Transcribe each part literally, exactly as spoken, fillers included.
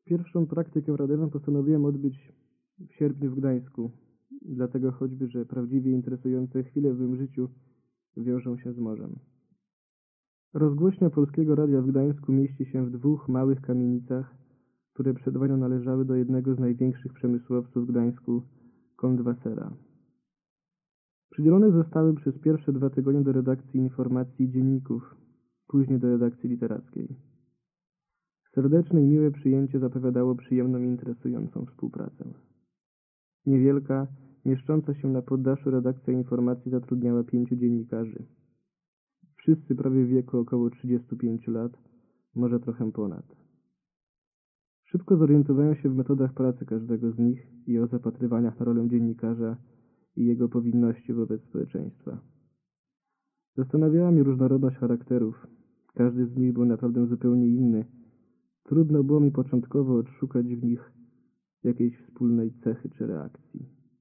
Pierwszą praktykę radiową postanowiłem odbyć w sierpniu w Gdańsku, dlatego choćby, że prawdziwie interesujące chwile w mym życiu wiążą się z morzem. Rozgłośnia Polskiego Radia w Gdańsku mieści się w dwóch małych kamienicach, które przed wojną należały do jednego z największych przemysłowców w Gdańsku, Kontwassera. Przydzielone zostały przez pierwsze dwa tygodnie do redakcji informacji i dzienników, później do redakcji literackiej. Serdeczne i miłe przyjęcie zapowiadało przyjemną i interesującą współpracę. Niewielka, mieszcząca się na poddaszu redakcja informacji zatrudniała pięciu dziennikarzy. Wszyscy prawie w wieku około trzydziestu pięciu lat, może trochę ponad. Szybko zorientowałem się w metodach pracy każdego z nich i o zapatrywaniach na rolę dziennikarza i jego powinności wobec społeczeństwa. Zastanawiała mnie różnorodność charakterów. Każdy z nich był naprawdę zupełnie inny. Trudno było mi początkowo odszukać w nich jakiejś wspólnej cechy czy reakcji.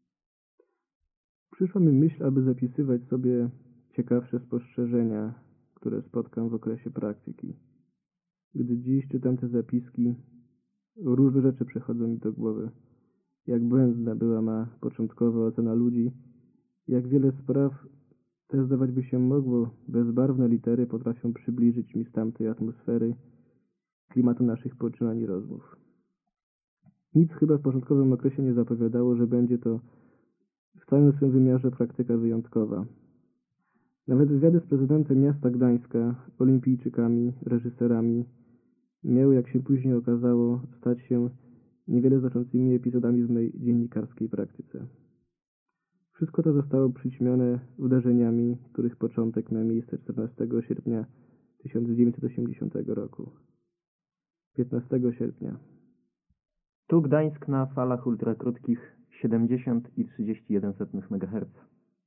Przyszła mi myśl, aby zapisywać sobie ciekawsze spostrzeżenia, które spotkam w okresie praktyki. Gdy dziś czytam te zapiski, różne rzeczy przychodzą mi do głowy. Jak błędna była ma początkowa ocena ludzi, jak wiele spraw, te zdawać by się mogło, bezbarwne litery potrafią przybliżyć mi z tamtej atmosfery, klimatu naszych poczynań i rozmów. Nic chyba w początkowym okresie nie zapowiadało, że będzie to w całym swym wymiarze praktyka wyjątkowa. Nawet wywiady z prezydentem miasta Gdańska, olimpijczykami, reżyserami miały, jak się później okazało, stać się niewiele znaczącymi epizodami w mojej dziennikarskiej praktyce. Wszystko to zostało przyćmione wydarzeniami, których początek miał miejsce czternastego sierpnia tysiąc dziewięćset osiemdziesiątego roku. piętnastego sierpnia. Tu Gdańsk na falach ultrakrótkich siedemdziesiąt i trzydzieści jeden setnych megaherca.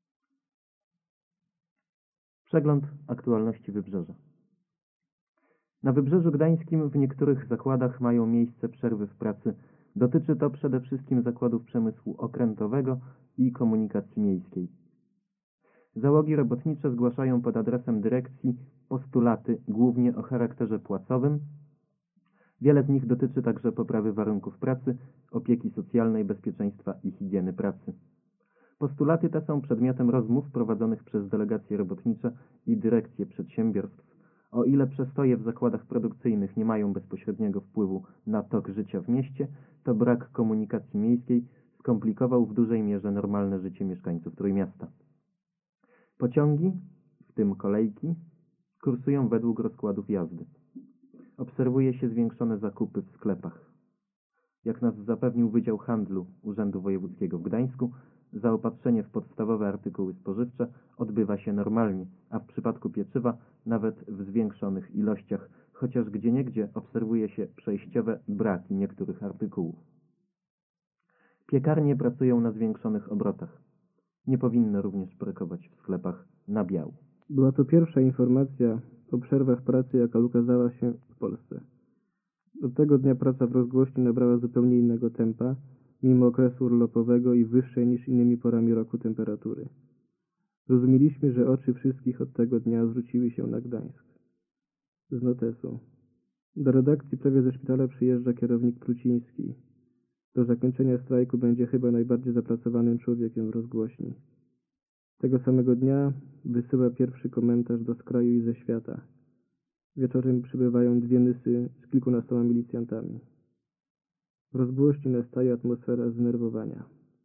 Przegląd aktualności Wybrzeża. Na Wybrzeżu Gdańskim w niektórych zakładach mają miejsce przerwy w pracy. Dotyczy to przede wszystkim zakładów przemysłu okrętowego i komunikacji miejskiej. Załogi robotnicze zgłaszają pod adresem dyrekcji postulaty głównie o charakterze płacowym. Wiele z nich dotyczy także poprawy warunków pracy, opieki socjalnej, bezpieczeństwa i higieny pracy. Postulaty te są przedmiotem rozmów prowadzonych przez delegacje robotnicze i dyrekcje przedsiębiorstw. O ile przestoje w zakładach produkcyjnych nie mają bezpośredniego wpływu na tok życia w mieście, to brak komunikacji miejskiej skomplikował w dużej mierze normalne życie mieszkańców Trójmiasta. Pociągi, w tym kolejki, kursują według rozkładów jazdy. Obserwuje się zwiększone zakupy w sklepach. Jak nas zapewnił Wydział Handlu Urzędu Wojewódzkiego w Gdańsku, zaopatrzenie w podstawowe artykuły spożywcze odbywa się normalnie, a w przypadku pieczywa nawet w zwiększonych ilościach, chociaż gdzieniegdzie obserwuje się przejściowe braki niektórych artykułów. Piekarnie pracują na zwiększonych obrotach. Nie powinno również brakować w sklepach nabiału. Była to pierwsza informacja o przerwach pracy, jaka ukazała się w Polsce. Od tego dnia praca w rozgłośni nabrała zupełnie innego tempa, mimo okresu urlopowego i wyższej niż innymi porami roku temperatury. Rozumieliśmy, że oczy wszystkich od tego dnia zwróciły się na Gdańsk. Z notesu. Do redakcji prawie ze szpitala przyjeżdża kierownik Pruciński. Do zakończenia strajku będzie chyba najbardziej zapracowanym człowiekiem w rozgłośni. Tego samego dnia wysyła pierwszy komentarz do skraju i ze świata. Wieczorem przybywają dwie nysy z kilkunastoma milicjantami. W rozgłośni nastaje atmosfera zdenerwowania.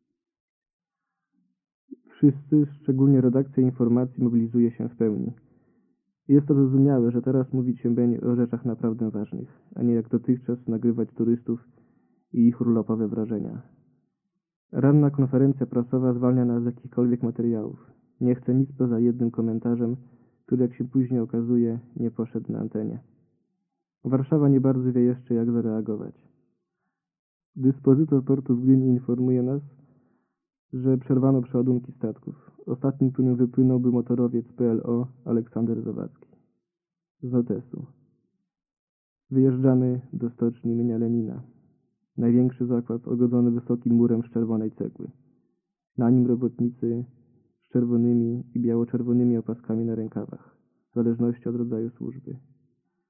Wszyscy, szczególnie redakcja informacji, mobilizuje się w pełni. Jest to zrozumiałe, że teraz mówić się będzie o rzeczach naprawdę ważnych, a nie jak dotychczas nagrywać turystów i ich urlopowe wrażenia. Ranna konferencja prasowa zwalnia nas z jakichkolwiek materiałów. Nie chcę nic poza jednym komentarzem, który, jak się później okazuje, nie poszedł na antenie. Warszawa nie bardzo wie jeszcze, jak zareagować. Dyspozytor portu w Gdyni informuje nas, że przerwano przeładunki statków. Ostatnim, którym wypłynął, był motorowiec P L O Aleksander Zawadzki. Z notesu. Wyjeżdżamy do stoczni imienia Lenina. Największy zakład ogodzony wysokim murem z czerwonej cegły. Na nim robotnicy z czerwonymi i biało-czerwonymi opaskami na rękawach, w zależności od rodzaju służby.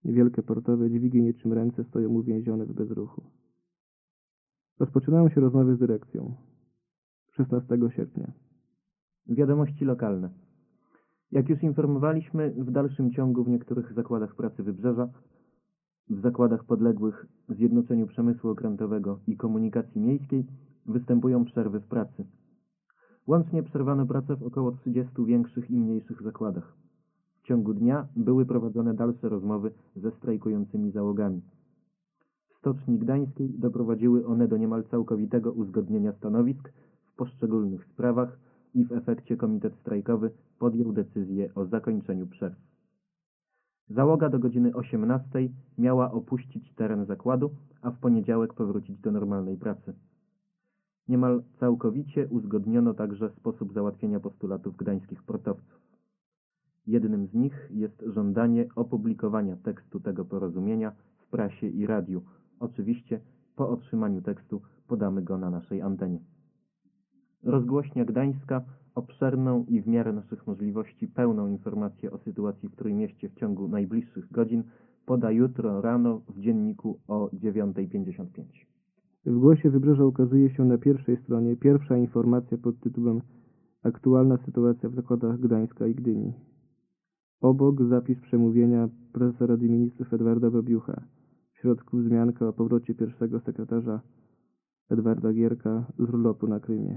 Wielkie portowe dźwigi niczym ręce stoją uwięzione w bezruchu. Rozpoczynają się rozmowy z dyrekcją. szesnastego sierpnia. Wiadomości lokalne. Jak już informowaliśmy, w dalszym ciągu w niektórych zakładach pracy Wybrzeża, w zakładach podległych Zjednoczeniu Przemysłu Okrętowego i Komunikacji Miejskiej występują przerwy w pracy. Łącznie przerwano pracę w około trzydziestu większych i mniejszych zakładach. W ciągu dnia były prowadzone dalsze rozmowy ze strajkującymi załogami. W Stoczni Gdańskiej doprowadziły one do niemal całkowitego uzgodnienia stanowisk w poszczególnych sprawach i w efekcie komitet strajkowy podjął decyzję o zakończeniu przerw. Załoga do godziny osiemnastej miała opuścić teren zakładu, a w poniedziałek powrócić do normalnej pracy. Niemal całkowicie uzgodniono także sposób załatwienia postulatów gdańskich portowców. Jednym z nich jest żądanie opublikowania tekstu tego porozumienia w prasie i radiu. Oczywiście po otrzymaniu tekstu podamy go na naszej antenie. Rozgłośnia Gdańska obszerną i w miarę naszych możliwości pełną informację o sytuacji w Trójmieście w ciągu najbliższych godzin poda jutro rano w dzienniku o dziewiąta pięćdziesiąt pięć. W Głosie Wybrzeża ukazuje się na pierwszej stronie pierwsza informacja pod tytułem Aktualna sytuacja w zakładach Gdańska i Gdyni. Obok zapis przemówienia prezesa Rady Ministrów Edwarda Babiucha. W środku wzmianka o powrocie pierwszego sekretarza Edwarda Gierka z urlopu na Krymie.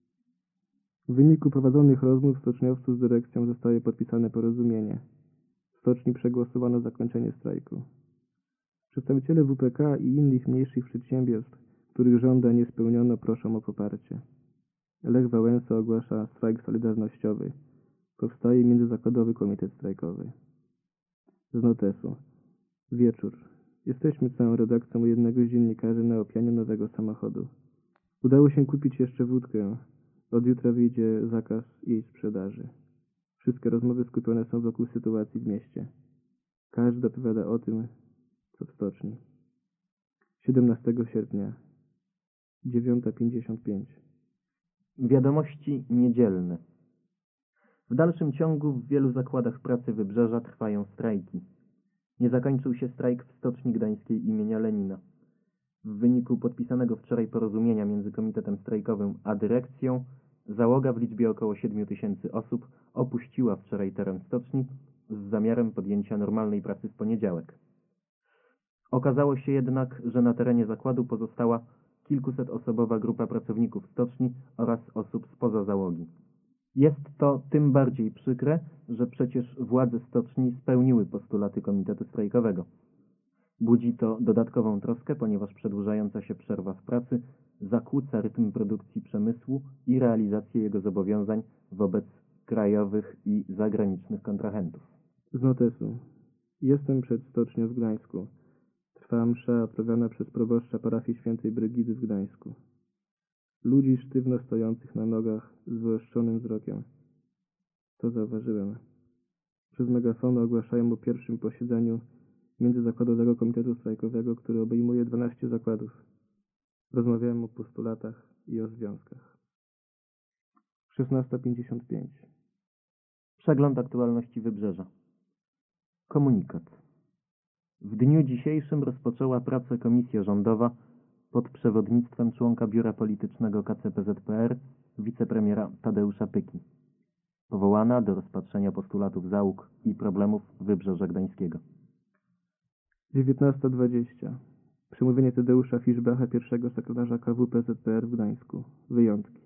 W wyniku prowadzonych rozmów stoczniowców z dyrekcją zostaje podpisane porozumienie. W stoczni przegłosowano zakończenie strajku. Przedstawiciele W P K i innych mniejszych przedsiębiorstw, których żądań nie spełniono, proszą o poparcie. Lech Wałęsa ogłasza strajk solidarnościowy. Powstaje międzyzakładowy komitet strajkowy. Z notesu. Wieczór. Jesteśmy całą redakcją u jednego z dziennikarzy na opianie nowego samochodu. Udało się kupić jeszcze wódkę. Od jutra wyjdzie zakaz jej sprzedaży. Wszystkie rozmowy skupione są wokół sytuacji w mieście. Każdy opowiada o tym, co w stoczni. siedemnastego sierpnia. dziewiąta pięćdziesiąt pięć. Wiadomości niedzielne. W dalszym ciągu w wielu zakładach pracy Wybrzeża trwają strajki. Nie zakończył się strajk w Stoczni Gdańskiej imienia Lenina. W wyniku podpisanego wczoraj porozumienia między komitetem strajkowym a dyrekcją, załoga w liczbie około siedmiu tysięcy osób opuściła wczoraj teren stoczni z zamiarem podjęcia normalnej pracy w poniedziałek. Okazało się jednak, że na terenie zakładu pozostała kilkusetosobowa grupa pracowników stoczni oraz osób spoza załogi. Jest to tym bardziej przykre, że przecież władze stoczni spełniły postulaty komitetu strajkowego. Budzi to dodatkową troskę, ponieważ przedłużająca się przerwa w pracy zakłóca rytm produkcji przemysłu i realizację jego zobowiązań wobec krajowych i zagranicznych kontrahentów. Z notesu. Jestem przed stocznią w Gdańsku. Trwa msza odprawiana przez proboszcza parafii świętej Brygidy w Gdańsku. Ludzi sztywno stojących na nogach z wyostrzonym wzrokiem. To zauważyłem. Przez megafony ogłaszają o pierwszym posiedzeniu Międzyzakładowego Komitetu Strajkowego, który obejmuje dwanaście zakładów. Rozmawiałem o postulatach i o związkach. szesnasta pięćdziesiąt pięć. Przegląd aktualności Wybrzeża. Komunikat. W dniu dzisiejszym rozpoczęła pracę komisja rządowa pod przewodnictwem członka Biura Politycznego K C P Z P R, wicepremiera Tadeusza Pyki, powołana do rozpatrzenia postulatów załóg i problemów Wybrzeża Gdańskiego. dziewiętnasta dwadzieścia. Przemówienie Tadeusza Fiszbacha, pierwszego sekretarza K W P Z P R w Gdańsku. Wyjątki.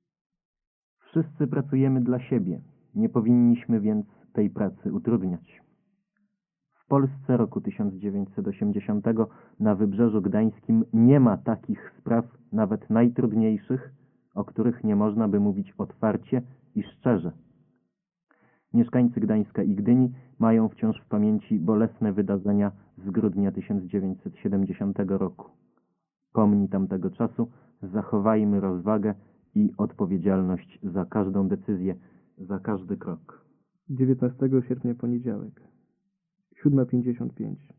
Wszyscy pracujemy dla siebie, nie powinniśmy więc tej pracy utrudniać. W Polsce roku tysiąc dziewięćset osiemdziesiątego na Wybrzeżu Gdańskim nie ma takich spraw, nawet najtrudniejszych, o których nie można by mówić otwarcie i szczerze. Mieszkańcy Gdańska i Gdyni mają wciąż w pamięci bolesne wydarzenia z grudnia tysiąc dziewięćset siedemdziesiątego roku. Pomni tamtego czasu zachowajmy rozwagę i odpowiedzialność za każdą decyzję, za każdy krok. dziewiętnastego sierpnia, poniedziałek. siódma pięćdziesiąt pięć.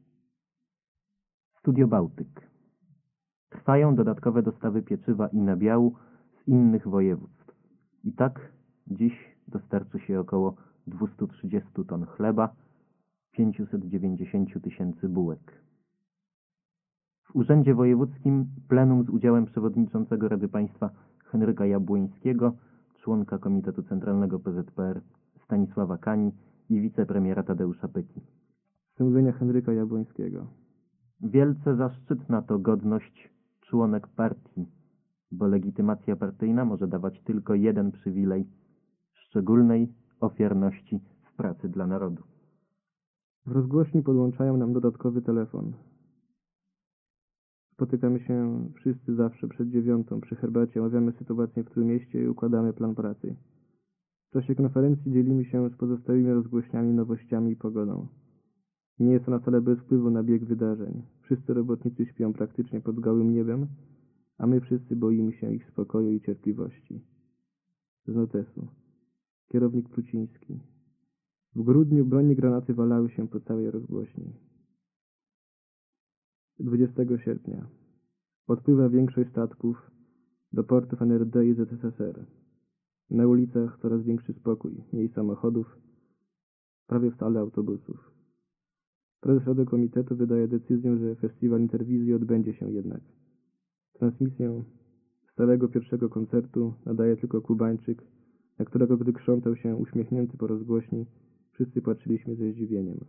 Studio Bałtyk. Trwają dodatkowe dostawy pieczywa i nabiału z innych województw. I tak dziś dostarczy się około dwieście trzydzieści ton chleba, pięćset dziewięćdziesiąt tysięcy bułek. W Urzędzie Wojewódzkim plenum z udziałem przewodniczącego Rady Państwa Henryka Jabłońskiego, członka Komitetu Centralnego P Z P R Stanisława Kani i wicepremiera Tadeusza Pyki. Przemówienia Henryka Jabłońskiego. Wielce zaszczytna to godność członek partii, bo legitymacja partyjna może dawać tylko jeden przywilej – szczególnej ofiarności w pracy dla narodu. W rozgłośni podłączają nam dodatkowy telefon. Spotykamy się wszyscy zawsze przed dziewiątą. Przy herbacie omawiamy sytuację w Trójmieście i układamy plan pracy. W czasie konferencji dzielimy się z pozostałymi rozgłośniami, nowościami i pogodą. Nie jest ona wcale bez wpływu na bieg wydarzeń. Wszyscy robotnicy śpią praktycznie pod gołym niebem, a my wszyscy boimy się ich spokoju i cierpliwości. Z notesu. Kierownik Pluciński. W grudniu broni granaty walały się po całej rozgłośni. dwudziestego sierpnia. Odpływa większość statków do portów N R D i Z S S R. Na ulicach coraz większy spokój, mniej samochodów, prawie wcale autobusów. Prezes Rady Komitetu wydaje decyzję, że festiwal Interwizji odbędzie się jednak. Transmisję stałego pierwszego koncertu nadaje tylko Kubańczyk, na którego gdy krzątał się uśmiechnięty po rozgłośni, wszyscy patrzyliśmy ze zdziwieniem.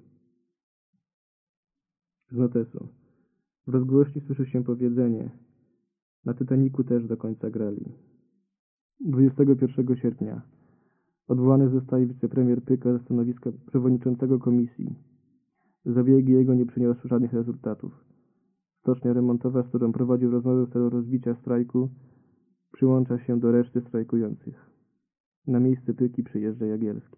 Z notesu. W rozgłośni słyszy się powiedzenie: na Titanicu też do końca grali. dwudziestego pierwszego sierpnia. Odwołany zostaje wicepremier Pyka ze stanowiska przewodniczącego komisji. Zabiegi jego nie przyniosły żadnych rezultatów. Stocznia remontowa, z którą prowadził rozmowy w celu rozbicia strajku, przyłącza się do reszty strajkujących. Na miejsce Pyki przyjeżdża Jagielski.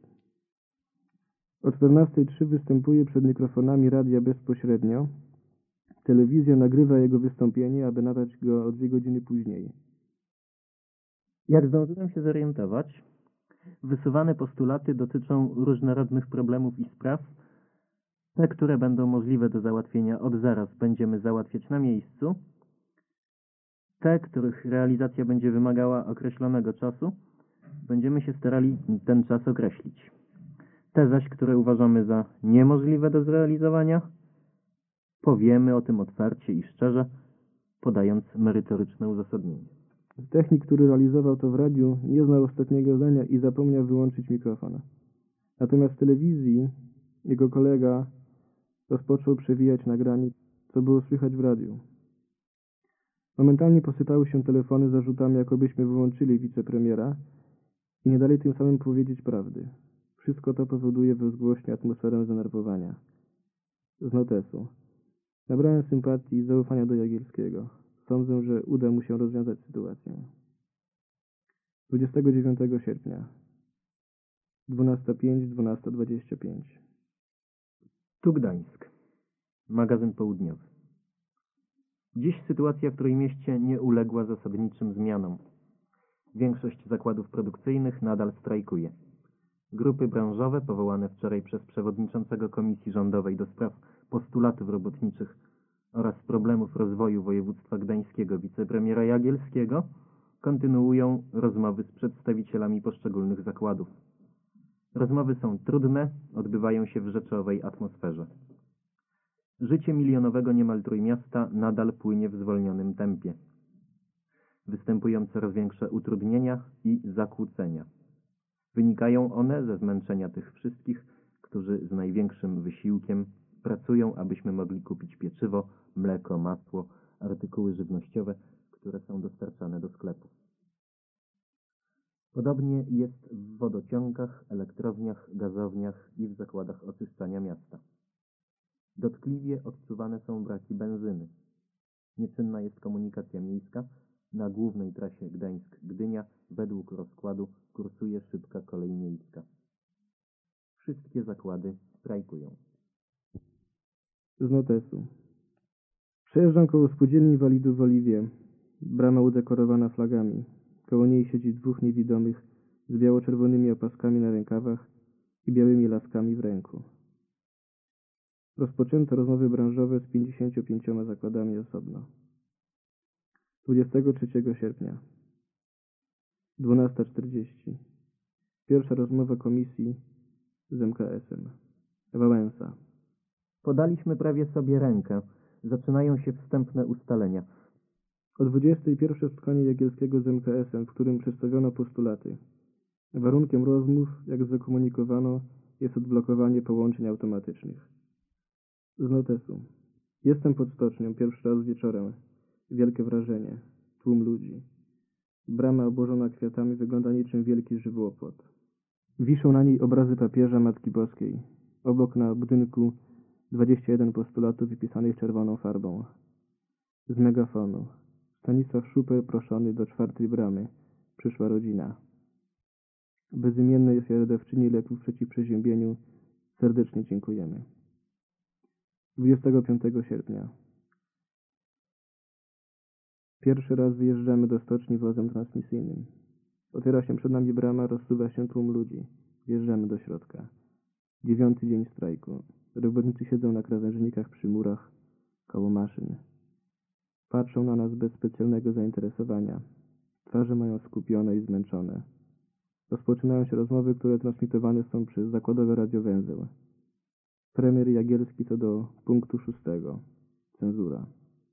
O czternastej trzy występuje przed mikrofonami radia bezpośrednio. Telewizja nagrywa jego wystąpienie, aby nadać go o dwie godziny później. Jak zdążyłem się zorientować, wysuwane postulaty dotyczą różnorodnych problemów i spraw. Te, które będą możliwe do załatwienia od zaraz, będziemy załatwiać na miejscu. Te, których realizacja będzie wymagała określonego czasu, będziemy się starali ten czas określić. Te zaś, które uważamy za niemożliwe do zrealizowania, powiemy o tym otwarcie i szczerze, podając merytoryczne uzasadnienie. Technik, który realizował to w radiu, nie znał ostatniego zdania i zapomniał wyłączyć mikrofon. Natomiast w telewizji jego kolega rozpoczął przewijać nagranie, co było słychać w radiu. Momentalnie posypały się telefony zarzutami, jakobyśmy wyłączyli wicepremiera i nie dali tym samym powiedzieć prawdy. Wszystko to powoduje w rozgłośni atmosferę zdenerwowania. Z notesu. Nabrałem sympatii i zaufania do Jagielskiego. Sądzę, że uda mu się rozwiązać sytuację. dwudziestego dziewiątego sierpnia. dwunasta pięć, dwunasta dwadzieścia pięć. Tu Gdańsk. Magazyn południowy. Dziś sytuacja w Trójmieście nie uległa zasadniczym zmianom. Większość zakładów produkcyjnych nadal strajkuje. Grupy branżowe powołane wczoraj przez przewodniczącego Komisji Rządowej do spraw postulatów robotniczych oraz problemów rozwoju województwa gdańskiego wicepremiera Jagielskiego kontynuują rozmowy z przedstawicielami poszczególnych zakładów. Rozmowy są trudne, odbywają się w rzeczowej atmosferze. Życie milionowego niemal Trójmiasta nadal płynie w zwolnionym tempie. Występują coraz większe utrudnienia i zakłócenia. Wynikają one ze zmęczenia tych wszystkich, którzy z największym wysiłkiem pracują, abyśmy mogli kupić pieczywo, mleko, masło, artykuły żywnościowe, które są dostarczane do sklepu. Podobnie jest w wodociągach, elektrowniach, gazowniach i w zakładach oczyszczania miasta. Dotkliwie odczuwane są braki benzyny. Nieczynna jest komunikacja miejska. Na głównej trasie Gdańsk-Gdynia według rozkładu kursuje szybka kolej miejska. Wszystkie zakłady strajkują. Z notesu. Przejeżdżam koło spółdzielni inwalidów w Oliwie. Brama udekorowana flagami. Koło niej siedzi dwóch niewidomych z biało-czerwonymi opaskami na rękawach i białymi laskami w ręku. Rozpoczęto rozmowy branżowe z pięćdziesięcioma pięcioma zakładami osobno. dwudziestego trzeciego sierpnia. dwunasta czterdzieści. Pierwsza rozmowa komisji z M K S em. Wałęsa. Podaliśmy prawie sobie rękę. Zaczynają się wstępne ustalenia. O dwudziestej pierwsze spotkanie Jagielskiego z M K S-em, w którym przedstawiono postulaty. Warunkiem rozmów, jak zakomunikowano, jest odblokowanie połączeń automatycznych. Z notesu. Jestem pod stocznią, pierwszy raz wieczorem. Wielkie wrażenie. Tłum ludzi. Brama obłożona kwiatami wygląda niczym wielki żywopłot. Wiszą na niej obrazy papieża Matki Boskiej. Obok na budynku dwadzieścia jeden postulatów wypisanych czerwoną farbą. Z megafonu. Stanisław Szuper proszony do czwartej bramy. Przyszła rodzina. Bezimiennej ofiarodawczyni leków przeciw przeziębieniu serdecznie dziękujemy. dwudziestego piątego sierpnia. Pierwszy raz wyjeżdżamy do stoczni wozem transmisyjnym. Otwiera się przed nami brama, rozsuwa się tłum ludzi. Wjeżdżamy do środka. Dziewiąty dzień strajku. Robotnicy siedzą na krawężnikach przy murach, koło maszyn. Patrzą na nas bez specjalnego zainteresowania. Twarze mają skupione i zmęczone. Rozpoczynają się rozmowy, które transmitowane są przez zakładowy radiowęzeł. Premier Jagielski co do punktu szóstego. Cenzura.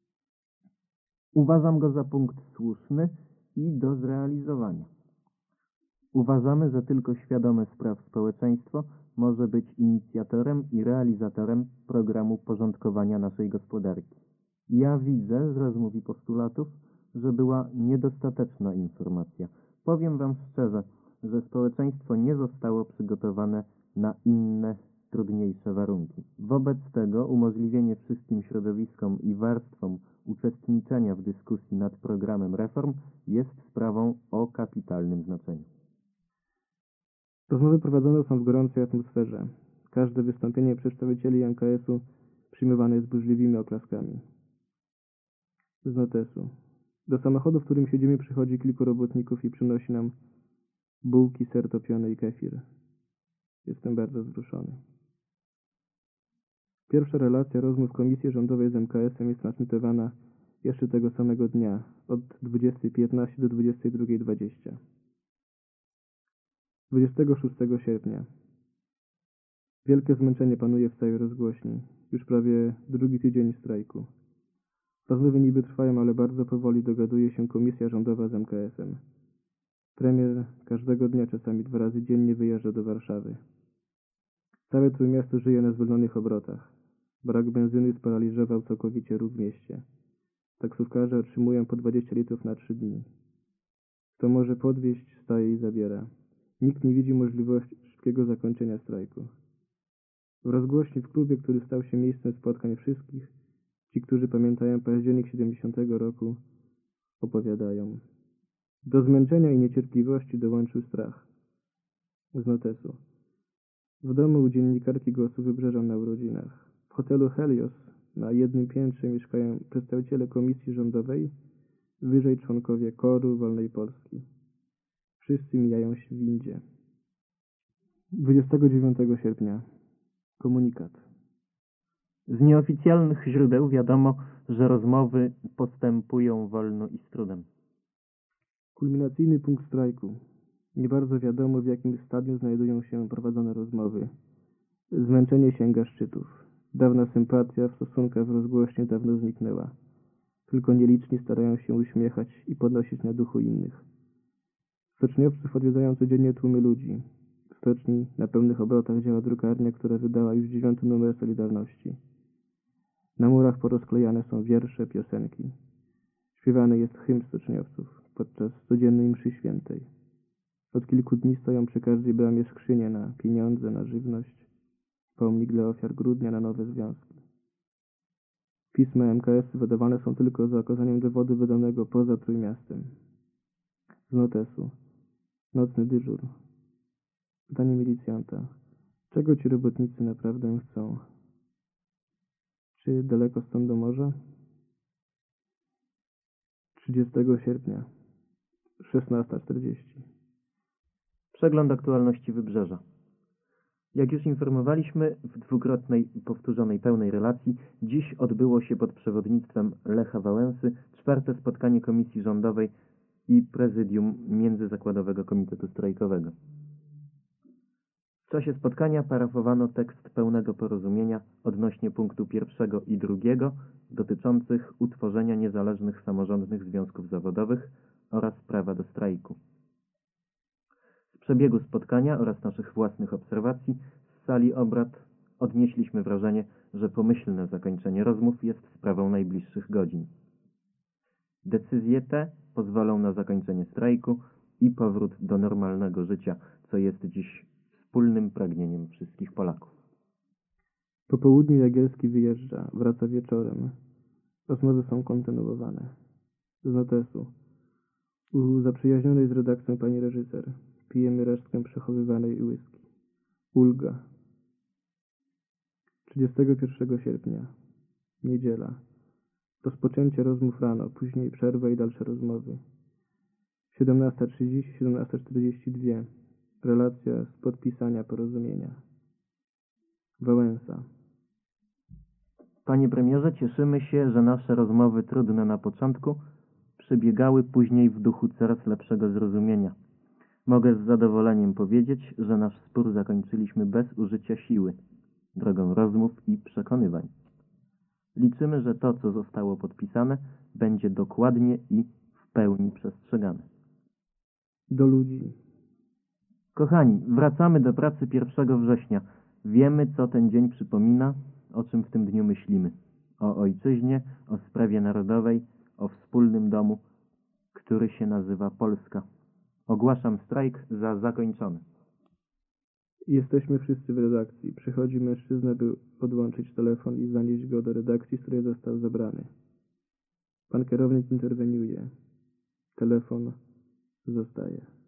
Uważam go za punkt słuszny i do zrealizowania. Uważamy, że tylko świadome spraw społeczeństwo może być inicjatorem i realizatorem programu porządkowania naszej gospodarki. Ja widzę z rozmów i postulatów, że była niedostateczna informacja. Powiem wam szczerze, że społeczeństwo nie zostało przygotowane na inne, trudniejsze warunki. Wobec tego umożliwienie wszystkim środowiskom i warstwom uczestniczenia w dyskusji nad programem reform jest sprawą o kapitalnym znaczeniu. Rozmowy prowadzone są w gorącej atmosferze. Każde wystąpienie przedstawicieli M K S-u przyjmowane jest burzliwymi oklaskami. Z notesu. Do samochodu, w którym siedzimy, przychodzi kilku robotników i przynosi nam bułki, ser topiony i kefir. Jestem bardzo wzruszony. Pierwsza relacja rozmów Komisji Rządowej z M K S-em jest transmitowana jeszcze tego samego dnia, od dwudziestej piętnaście do dwudziestej drugiej dwadzieścia. dwudziestego szóstego sierpnia. Wielkie zmęczenie panuje w całej rozgłośni. Już prawie drugi tydzień strajku. Rozmowy niby trwają, ale bardzo powoli dogaduje się Komisja Rządowa z M K S-em. Premier każdego dnia, czasami dwa razy dziennie wyjeżdża do Warszawy. Całe Trójmiasto żyje na zwolnionych obrotach. Brak benzyny sparaliżował całkowicie ruch w mieście. Taksówkarze otrzymują po dwadzieścia litrów na trzy dni. Kto może podwieźć, staje i zabiera. Nikt nie widzi możliwości szybkiego zakończenia strajku. W rozgłośni w klubie, który stał się miejscem spotkań wszystkich, ci, którzy pamiętają październik siedemdziesiątego roku, opowiadają. Do zmęczenia i niecierpliwości dołączył strach. Z notesu. W domu u dziennikarki Głosu Wybrzeża na urodzinach. W hotelu Helios na jednym piętrze mieszkają przedstawiciele Komisji Rządowej, wyżej członkowie Koru Wolnej Polski. Wszyscy mijają się w windzie. dwudziestego dziewiątego sierpnia. Komunikat. Z nieoficjalnych źródeł wiadomo, że rozmowy postępują wolno i z trudem. Kulminacyjny punkt strajku. Nie bardzo wiadomo, w jakim stadium znajdują się prowadzone rozmowy. Zmęczenie sięga szczytów. Dawna sympatia w stosunkach w rozgłośni dawno zniknęła. Tylko nieliczni starają się uśmiechać i podnosić na duchu innych. Stoczniowców odwiedzają codziennie tłumy ludzi. W stoczni na pełnych obrotach działa drukarnia, która wydała już dziewiąty numer Solidarności. Na murach porozklejane są wiersze, piosenki. Śpiewany jest hymn stoczniowców podczas codziennej mszy świętej. Od kilku dni stoją przy każdej bramie skrzynie na pieniądze, na żywność, pomnik dla ofiar grudnia, na nowe związki. Pisma M K S wydawane są tylko za okazaniem dowodu wydanego poza Trójmiastem. Z notesu. Nocny dyżur. Pytanie milicjanta. Czego ci robotnicy naprawdę chcą? Czy daleko stąd do morza? trzydziestego sierpnia. szesnasta czterdzieści. Przegląd aktualności Wybrzeża. Jak już informowaliśmy w dwukrotnej powtórzonej pełnej relacji, dziś odbyło się pod przewodnictwem Lecha Wałęsy czwarte spotkanie Komisji Rządowej i Prezydium Międzyzakładowego Komitetu Strajkowego. W czasie spotkania parafowano tekst pełnego porozumienia odnośnie punktu pierwszego i drugiego dotyczących utworzenia niezależnych samorządnych związków zawodowych oraz prawa do strajku. Z przebiegu spotkania oraz naszych własnych obserwacji z sali obrad odnieśliśmy wrażenie, że pomyślne zakończenie rozmów jest sprawą najbliższych godzin. Decyzje te pozwolą na zakończenie strajku i powrót do normalnego życia, co jest dziś wspólnym pragnieniem wszystkich Polaków. Po południu Jagielski wyjeżdża, wraca wieczorem. Rozmowy są kontynuowane. Z notesu. U zaprzyjaźnionej z redakcją pani reżyser. Pijemy resztkę przechowywanej whisky. Ulga. trzydziestego pierwszego sierpnia. Niedziela. Rozpoczęcie rozmów rano, później przerwa i dalsze rozmowy. siedemnasta trzydzieści, siedemnasta czterdzieści dwa. Relacja z podpisania porozumienia. Wałęsa. Panie premierze, cieszymy się, że nasze rozmowy trudne na początku przebiegały później w duchu coraz lepszego zrozumienia. Mogę z zadowoleniem powiedzieć, że nasz spór zakończyliśmy bez użycia siły, drogą rozmów i przekonywań. Liczymy, że to, co zostało podpisane, będzie dokładnie i w pełni przestrzegane. Do ludzi. Kochani, wracamy do pracy pierwszego września. Wiemy, co ten dzień przypomina, o czym w tym dniu myślimy. O ojczyźnie, o sprawie narodowej, o wspólnym domu, który się nazywa Polska. Ogłaszam strajk za zakończony. Jesteśmy wszyscy w redakcji. Przychodzi mężczyzna, by podłączyć telefon i zanieść go do redakcji, z której został zabrany. Pan kierownik interweniuje. Telefon zostaje.